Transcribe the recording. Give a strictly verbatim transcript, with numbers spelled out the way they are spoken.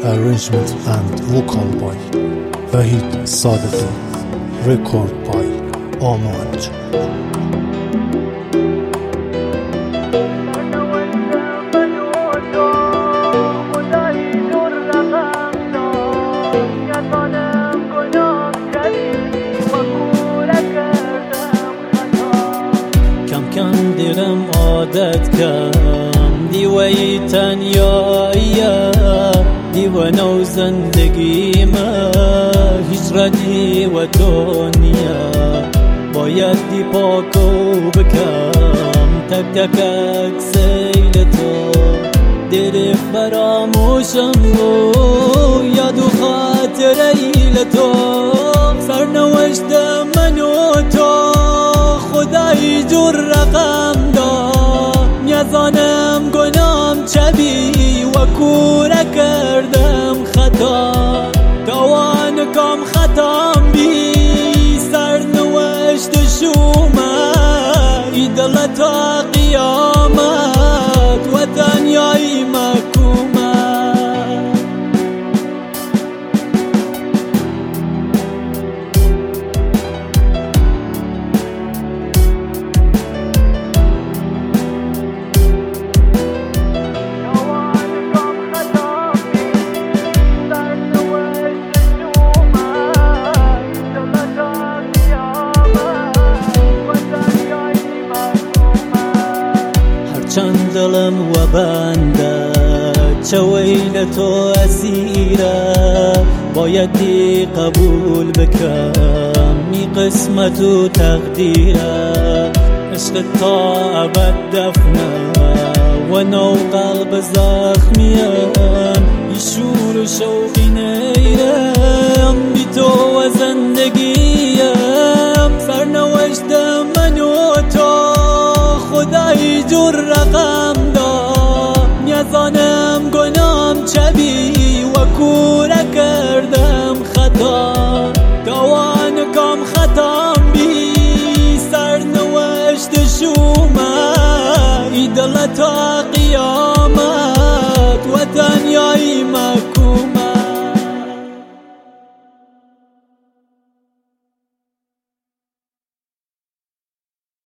arrangement and vocal by Wahid Sadeghi, record by Amanj. دلم عادت کم دیوی تنیاییه دیوانه و زندگیم هجرتی و دنیا باید دی پاکو بکم تک تک اکسیل تو دیر فراموشم بو یاد و خاطر ایل تو سرنوشت من و تو خدای جور رقم دا نیازانم گنام چبی و کوره کردم خطا توان کام خطام بی سرنوشت شومه ای دلتا قیامت و دنیای مکومه چند دلم و بنده چویل تو اسیره بایدی قبول بکم می قسمت و تقدیره عشق تا ابد دفنه و نو قلب زخمیم بی شور و شوقی نیرم بی تو و زندگیم سرنوشت من و تو خدای جور رقم دا نیازانم گنام چبی و کوره کردم خطا